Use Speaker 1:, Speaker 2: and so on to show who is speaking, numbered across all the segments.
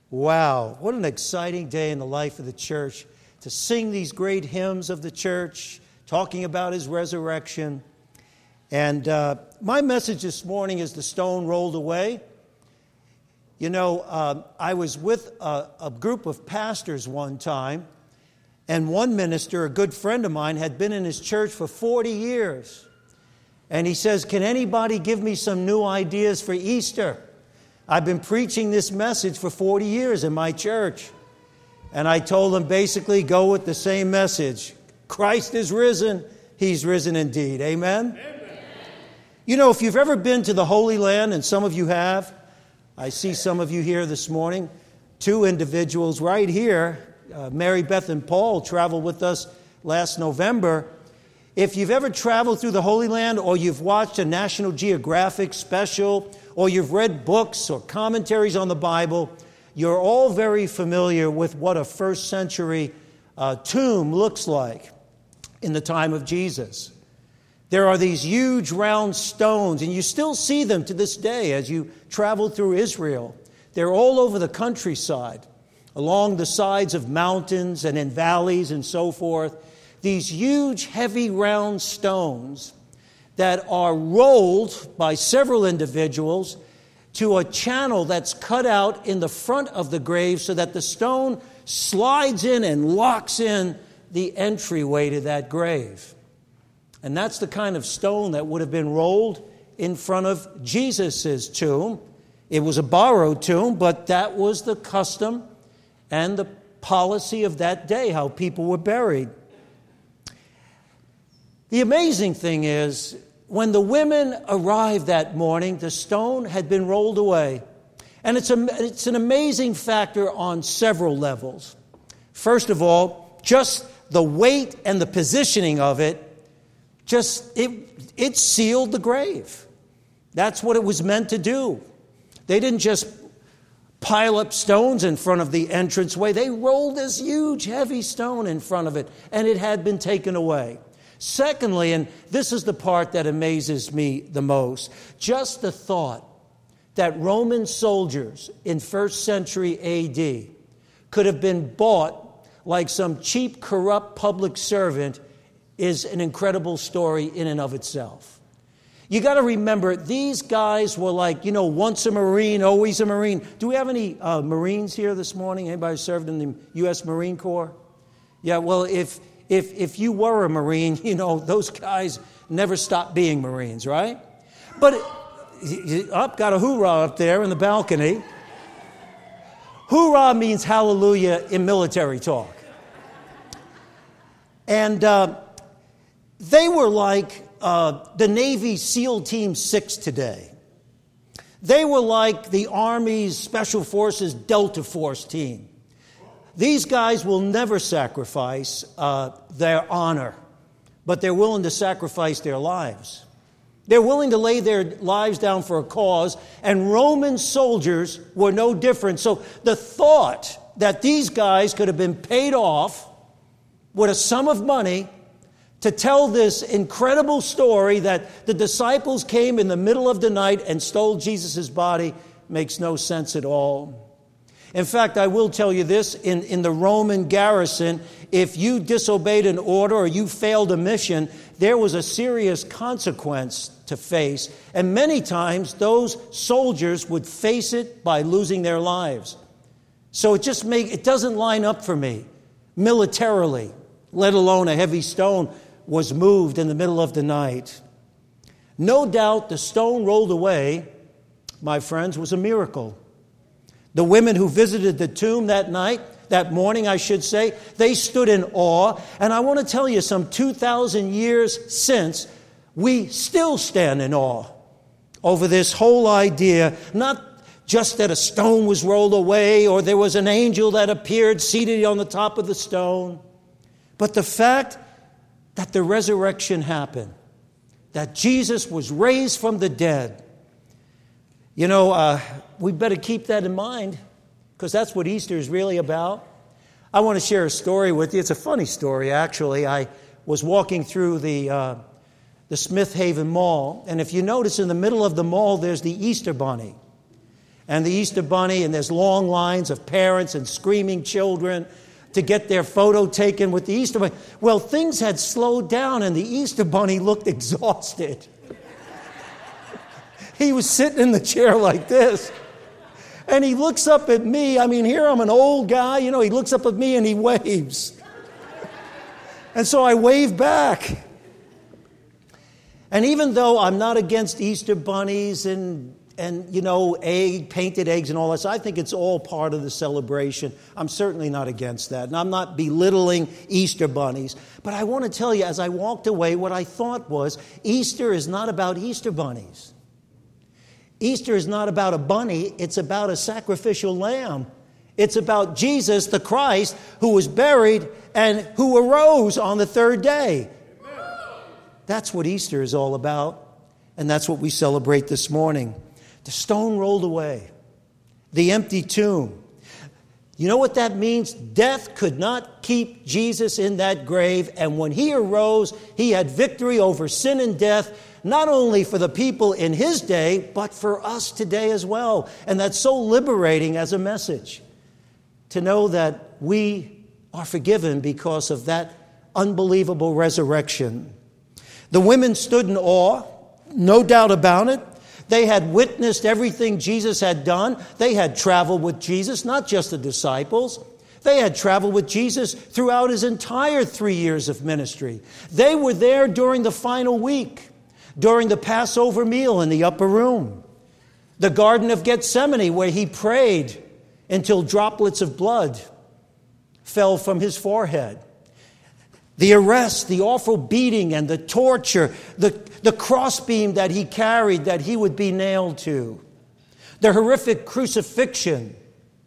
Speaker 1: Wow, what an exciting day in the life of the church to sing these great hymns of the church, talking about his resurrection. And my message this morning is the stone rolled away. You know, I was with a group of pastors one time, and one minister, a good friend of mine, had been in his church for 40 years. And he says, "Can anybody give me some new ideas for Easter? I've been preaching this message for 40 years in my church." And I told him basically, go with the same message. Christ is risen. He's risen indeed. Amen? Amen. You know, if you've ever been to the Holy Land, and some of you have, I see some of you here this morning, two individuals right here, Mary Beth and Paul, traveled with us last November. If you've ever traveled through the Holy Land, or you've watched a National Geographic special, or you've read books or commentaries on the Bible, you're all very familiar with what a first century tomb looks like in the time of Jesus. There are these huge round stones, and you still see them to this day as you travel through Israel. They're all over the countryside, along the sides of mountains and in valleys and so forth. These huge, heavy, round stones that are rolled by several individuals to a channel that's cut out in the front of the grave so that the stone slides in and locks in the entryway to that grave. And that's the kind of stone that would have been rolled in front of Jesus' tomb. It was a borrowed tomb, but that was the custom and the policy of that day, how people were buried. The amazing thing is, when the women arrived that morning, the stone had been rolled away. And it's an amazing factor on several levels. First of all, just the weight and the positioning of it, it sealed the grave. That's what it was meant to do. They didn't just pile up stones in front of the entranceway. They rolled this huge, heavy stone in front of it, and it had been taken away. Secondly, and this is the part that amazes me the most, just the thought that Roman soldiers in 1st century A.D. could have been bought like some cheap, corrupt public servant is an incredible story in and of itself. You got to remember, these guys were like, once a Marine, always a Marine. Do we have any Marines here this morning? Anybody served in the U.S. Marine Corps? Yeah, well, if you were a Marine, those guys never stopped being Marines, right? But got a hoorah up there in the balcony. Hoorah means hallelujah in military talk. And they were like the Navy SEAL Team 6 today. They were like the Army's Special Forces Delta Force team. These guys will never sacrifice their honor, but they're willing to sacrifice their lives. They're willing to lay their lives down for a cause, and Roman soldiers were no different. So the thought that these guys could have been paid off with a sum of money to tell this incredible story that the disciples came in the middle of the night and stole Jesus' body makes no sense at all. In fact, I will tell you this, in the Roman garrison, if you disobeyed an order or you failed a mission, there was a serious consequence to face. And many times, those soldiers would face it by losing their lives. So it doesn't line up for me militarily, let alone a heavy stone was moved in the middle of the night. No doubt the stone rolled away, my friends, was a miracle. The women who visited the tomb that morning, they stood in awe. And I want to tell you, some 2,000 years since, we still stand in awe over this whole idea, not just that a stone was rolled away or there was an angel that appeared seated on the top of the stone, but the fact that the resurrection happened, that Jesus was raised from the dead. We better keep that in mind, because that's what Easter is really about. I want to share a story with you. It's a funny story, actually. I was walking through the Smith Haven Mall, and if you notice, in the middle of the mall, there's the Easter Bunny. and the Easter Bunny, and there's long lines of parents and screaming children to get their photo taken with the Easter Bunny. Well, things had slowed down, and the Easter Bunny looked exhausted. He was sitting in the chair like this. And he looks up at me. I mean, here I'm an old guy. He looks up at me and he waves. And so I wave back. And even though I'm not against Easter bunnies and painted eggs and all that, so I think it's all part of the celebration. I'm certainly not against that. And I'm not belittling Easter bunnies. But I want to tell you, as I walked away, what I thought was, Easter is not about Easter bunnies. Easter is not about a bunny, it's about a sacrificial lamb. It's about Jesus, the Christ, who was buried and who arose on the third day. Amen. That's what Easter is all about, and that's what we celebrate this morning. The stone rolled away, the empty tomb. You know what that means? Death could not keep Jesus in that grave, and when he arose, he had victory over sin and death, not only for the people in his day, but for us today as well. And that's so liberating as a message, to know that we are forgiven because of that unbelievable resurrection. The women stood in awe, no doubt about it. They had witnessed everything Jesus had done. They had traveled with Jesus, not just the disciples. They had traveled with Jesus throughout his entire 3 years of ministry. They were there during the final week, during the Passover meal in the upper room, the Garden of Gethsemane, where he prayed until droplets of blood fell from his forehead. The arrest, the awful beating and the torture, the crossbeam that he carried that he would be nailed to, the horrific crucifixion,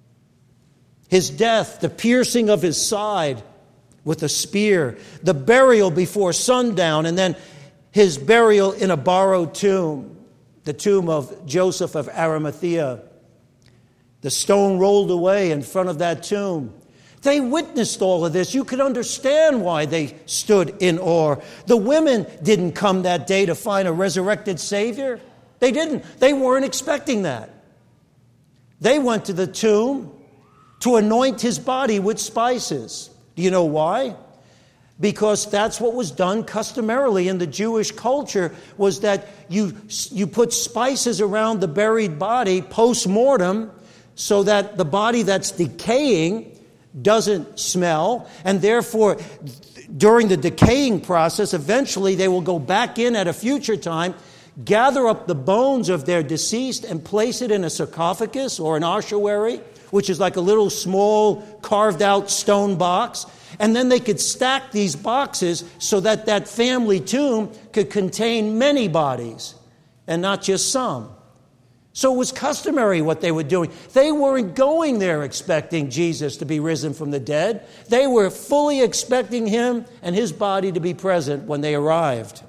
Speaker 1: his death, the piercing of his side with a spear, the burial before sundown, and then his burial in a borrowed tomb, the tomb of Joseph of Arimathea. The stone rolled away in front of that tomb. They witnessed all of this. You could understand why they stood in awe. The women didn't come that day to find a resurrected Savior. They didn't. They weren't expecting that. They went to the tomb to anoint his body with spices. Do you know why? Because that's what was done customarily in the Jewish culture, was that you put spices around the buried body post-mortem so that the body that's decaying doesn't smell, and therefore during the decaying process, eventually they will go back in at a future time, gather up the bones of their deceased and place it in a sarcophagus or an ossuary, which is like a little small carved out stone box. And then they could stack these boxes so that that family tomb could contain many bodies and not just some. So it was customary what they were doing. They weren't going there expecting Jesus to be risen from the dead. They were fully expecting him and his body to be present when they arrived.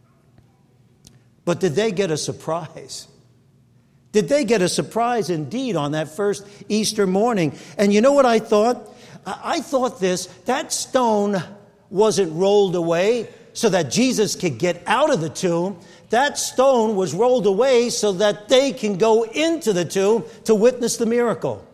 Speaker 1: But did they get a surprise? Did they get a surprise indeed on that first Easter morning? And you know what I thought? I thought that stone wasn't rolled away so that Jesus could get out of the tomb. That stone was rolled away so that they can go into the tomb to witness the miracle.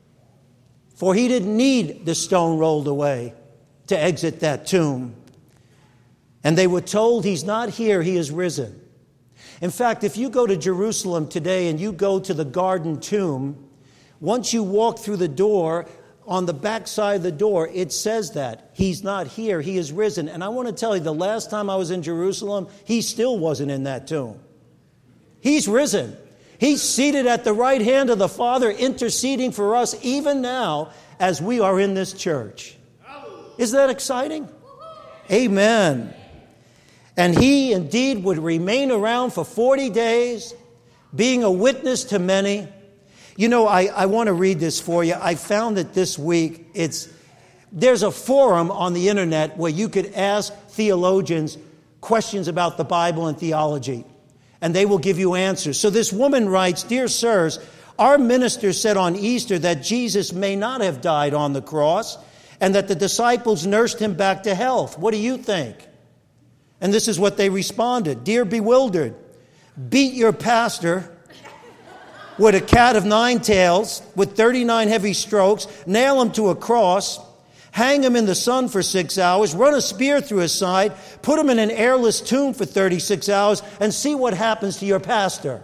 Speaker 1: For he didn't need the stone rolled away to exit that tomb. And they were told, he's not here, he is risen. In fact, if you go to Jerusalem today and you go to the Garden Tomb, once you walk through the door, on the back side of the door, it says that he's not here, he is risen. And I want to tell you, the last time I was in Jerusalem, he still wasn't in that tomb. He's risen. He's seated at the right hand of the Father, interceding for us even now as we are in this church. Isn't that exciting? Amen. And he indeed would remain around for 40 days, being a witness to many. You know, I want to read this for you. I found it this week. There's a forum on the internet where you could ask theologians questions about the Bible and theology, and they will give you answers. So this woman writes, "Dear sirs, our minister said on Easter that Jesus may not have died on the cross and that the disciples nursed him back to health. What do you think?" And this is what they responded. "Dear bewildered, beat your pastor." with a cat of 9 tails, with 39 heavy strokes, nail him to a cross, hang him in the sun for 6 hours, run a spear through his side, put him in an airless tomb for 36 hours, and see what happens to your pastor.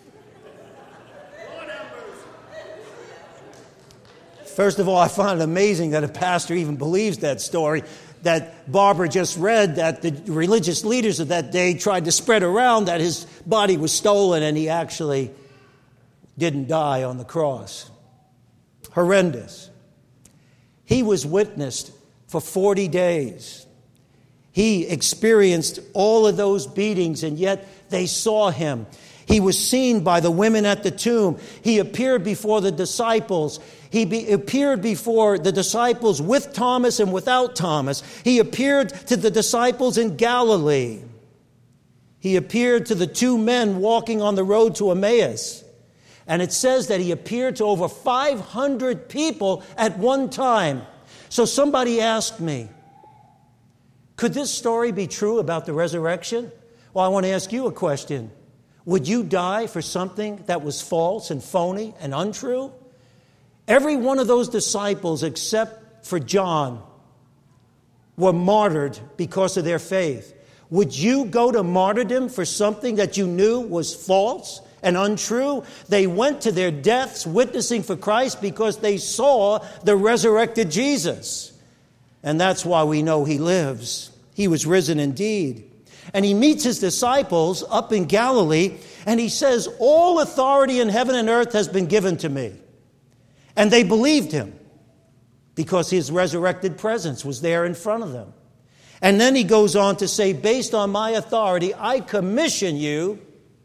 Speaker 1: First of all, I find it amazing that a pastor even believes that story that Barbara just read, that the religious leaders of that day tried to spread around that his body was stolen and he actually didn't die on the cross. Horrendous. He was witnessed for 40 days. He experienced all of those beatings, and yet they saw him. He was seen by the women at the tomb. He appeared before the disciples. He appeared before the disciples with Thomas and without Thomas. He appeared to the disciples in Galilee. He appeared to the 2 men walking on the road to Emmaus. And it says that he appeared to over 500 people at one time. So somebody asked me, could this story be true about the resurrection? Well, I want to ask you a question. Would you die for something that was false and phony and untrue? Every one of those disciples, except for John, were martyred because of their faith. Would you go to martyrdom for something that you knew was false and untrue? They went to their deaths witnessing for Christ because they saw the resurrected Jesus. And that's why we know he lives. He was risen indeed. And he meets his disciples up in Galilee, and he says, all authority in heaven and earth has been given to me. And they believed him because his resurrected presence was there in front of them. And then he goes on to say, based on my authority, I commission you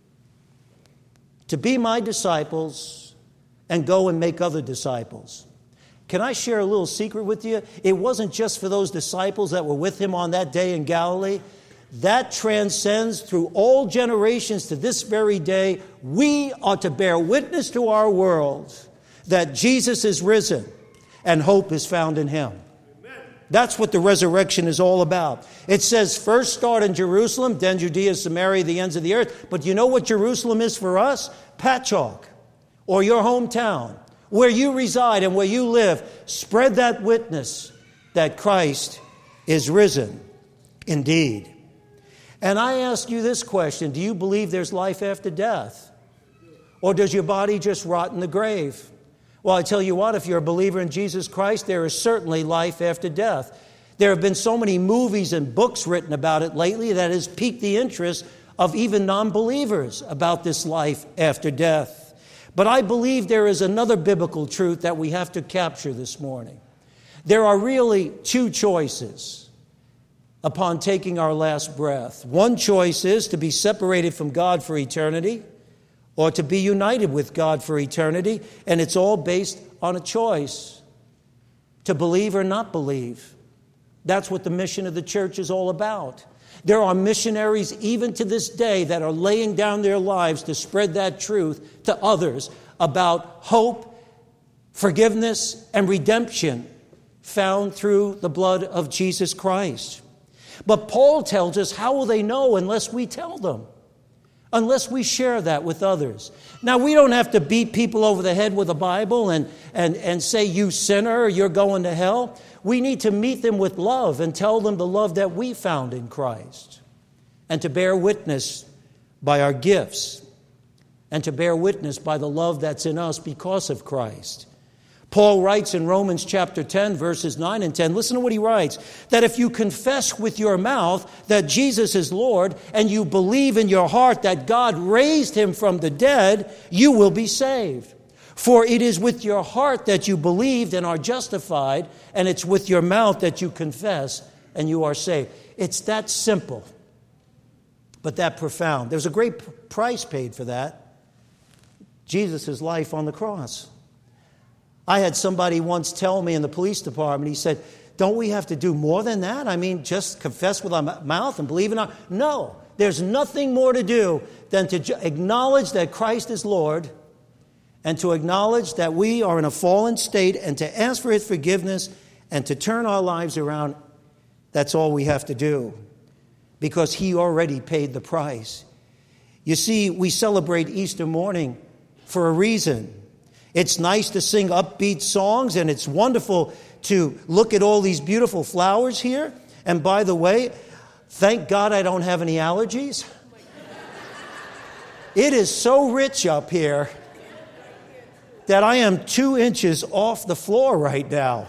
Speaker 1: to be my disciples and go and make other disciples. Can I share a little secret with you? It wasn't just for those disciples that were with him on that day in Galilee. That transcends through all generations to this very day. We are to bear witness to our world that Jesus is risen and hope is found in him. Amen. That's what the resurrection is all about. It says first start in Jerusalem, then Judea, Samaria, the ends of the earth. But you know what Jerusalem is for us? Patchogue, or your hometown, where you reside and where you live. Spread that witness that Christ is risen indeed. And I ask you this question, do you believe there's life after death? Or does your body just rot in the grave? Well, I tell you what, if you're a believer in Jesus Christ, there is certainly life after death. There have been so many movies and books written about it lately that has piqued the interest of even non-believers about this life after death. But I believe there is another biblical truth that we have to capture this morning. There are really 2 choices upon taking our last breath. One choice is to be separated from God for eternity, or to be united with God for eternity, and it's all based on a choice to believe or not believe. That's what the mission of the church is all about. There are missionaries even to this day that are laying down their lives to spread that truth to others about hope, forgiveness, and redemption found through the blood of Jesus Christ. But Paul tells us, how will they know unless we tell them? Unless we share that with others. Now, we don't have to beat people over the head with a Bible and say, you sinner, you're going to hell. We need to meet them with love and tell them the love that we found in Christ. And to bear witness by our gifts. And to bear witness by the love that's in us because of Christ. Paul writes in Romans chapter 10, verses 9 and 10, listen to what he writes, that if you confess with your mouth that Jesus is Lord, and you believe in your heart that God raised him from the dead, you will be saved. For it is with your heart that you believed and are justified, and it's with your mouth that you confess and you are saved. It's that simple, but that profound. There's a great price paid for that. Jesus' life on the cross. I had somebody once tell me in the police department, he said, don't we have to do more than that? I mean, just confess with our mouth and believe in our... No, there's nothing more to do than to acknowledge that Christ is Lord and to acknowledge that we are in a fallen state and to ask for his forgiveness and to turn our lives around. That's all we have to do because he already paid the price. You see, we celebrate Easter morning for a reason. It's nice to sing upbeat songs, and it's wonderful to look at all these beautiful flowers here. And by the way, thank God I don't have any allergies. It is so rich up here that I am 2 inches off the floor right now.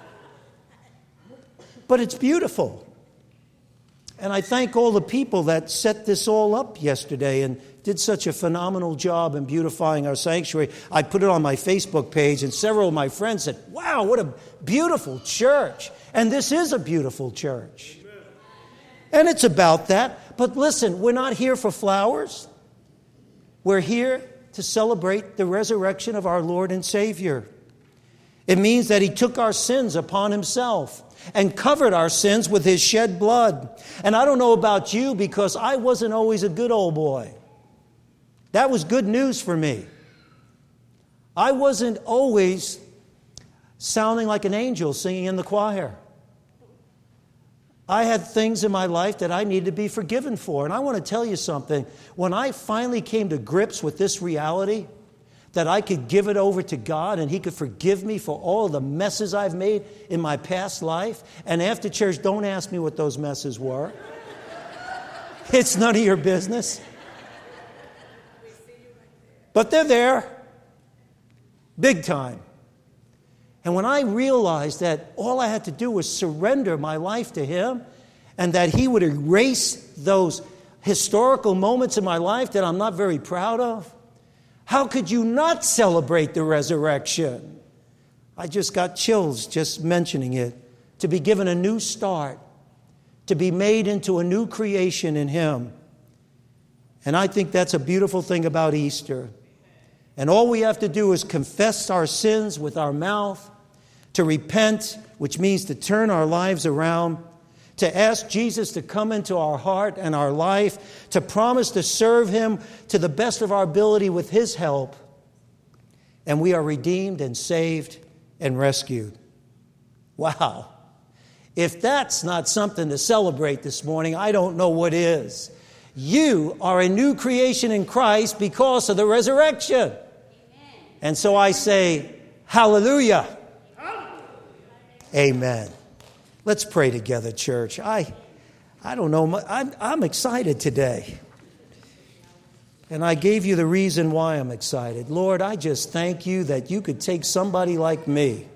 Speaker 1: But it's beautiful. And I thank all the people that set this all up yesterday and did such a phenomenal job in beautifying our sanctuary. I put it on my Facebook page, and several of my friends said, wow, what a beautiful church. And this is a beautiful church. And it's about that. But listen, we're not here for flowers. We're here to celebrate the resurrection of our Lord and Savior. It means that He took our sins upon Himself and covered our sins with His shed blood. And I don't know about you, because I wasn't always a good old boy. That was good news for me. I wasn't always sounding like an angel singing in the choir. I had things in my life that I needed to be forgiven for. And I want to tell you something. When I finally came to grips with this reality, that I could give it over to God and He could forgive me for all the messes I've made in my past life. And after church, don't ask me what those messes were. It's none of your business. But they're there. Big time. And when I realized that all I had to do was surrender my life to Him, and that He would erase those historical moments in my life that I'm not very proud of, how could you not celebrate the resurrection? I just got chills just mentioning it. To be given a new start, to be made into a new creation in Him. And I think that's a beautiful thing about Easter. And all we have to do is confess our sins with our mouth, to repent, which means to turn our lives around, to ask Jesus to come into our heart and our life, to promise to serve Him to the best of our ability with His help. And we are redeemed and saved and rescued. Wow. If that's not something to celebrate this morning, I don't know what is. You are a new creation in Christ because of the resurrection. Amen. And so I say, hallelujah. Amen. Let's pray together, church. I don't know. I'm excited today. And I gave you the reason why I'm excited. Lord, I just thank You that You could take somebody like me,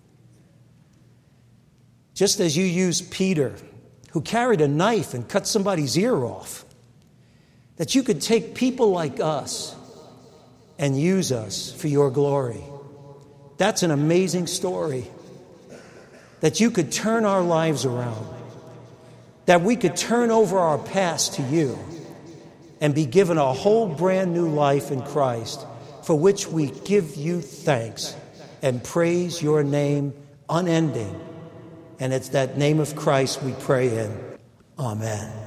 Speaker 1: just as You used Peter, who carried a knife and cut somebody's ear off, that You could take people like us and use us for Your glory. That's an amazing story. That You could turn our lives around. That we could turn over our past to You and be given a whole brand new life in Christ, for which we give You thanks and praise Your name unending. And it's that name of Christ we pray in. Amen.